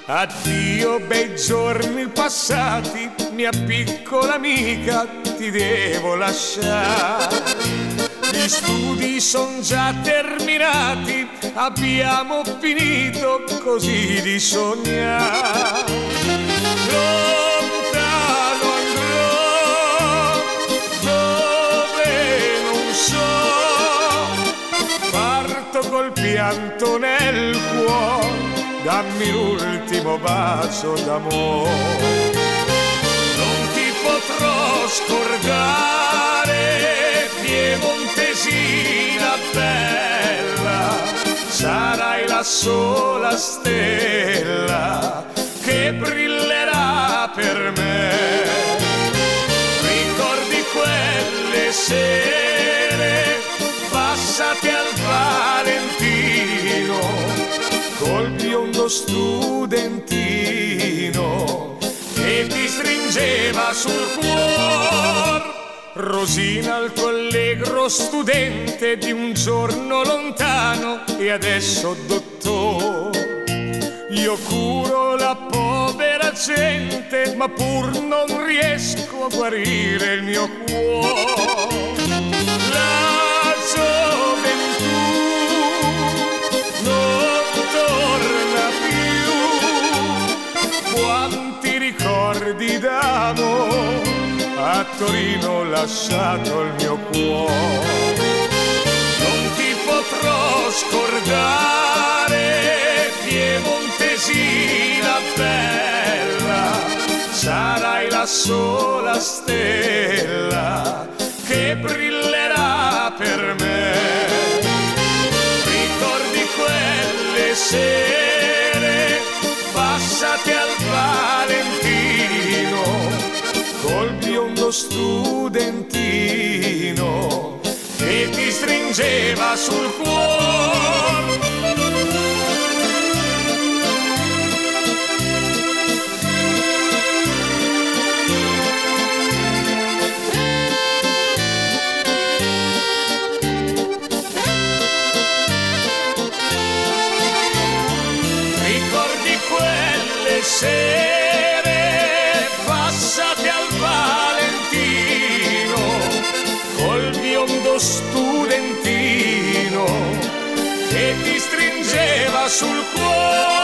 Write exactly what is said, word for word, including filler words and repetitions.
Addio bei giorni passati, mia piccola amica, ti devo lasciare. Gli studi son già terminati, abbiamo finito così di sognare. Lontano andrò, dove non so, parto col pianto nel cuore, dammi l'ultimo bacio d'amore. Non ti potrò scordare, piemontesina bella, sarai la sola stella che brillerà per me. Ricordi quelle sere passate al Valentino col biondo studentino che ti stringeva sul cuore. Rosina, il tuo allegro studente di un giorno lontano, e adesso dottore. Io curo la povera gente, ma pur non riesco a guarire il mio cuore. La gioventù non torna più, quanti ricordi d'amore a Torino ho lasciato il mio cuore. Non ti potrò scordare, piemontesina bella, sarai la sola stella che brillerà per me. Ricordi quelle sere passate al Valentino col biondo studentino che ti stringeva sul cuore. Ricordi quelle sere passate al Valentino col biondo studentino che ti stringeva sul cuore.